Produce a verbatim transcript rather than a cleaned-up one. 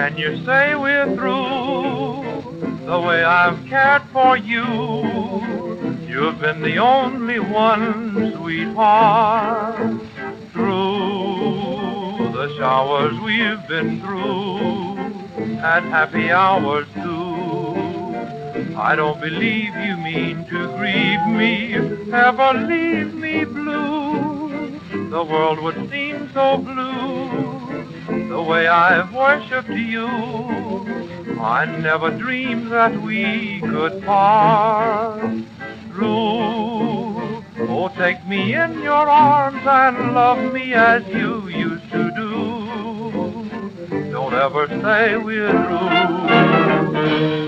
Can you say we're through? The way I've cared for you, you've been the only one, sweetheart. Through the showers we've been through, and happy hours too, I don't believe you mean to grieve me, ever leave me blue. The world would seem so blue, the way I've worshipped you. I never dreamed that we could part. Through, oh, take me in your arms and love me as you used to do. Don't ever say we're through.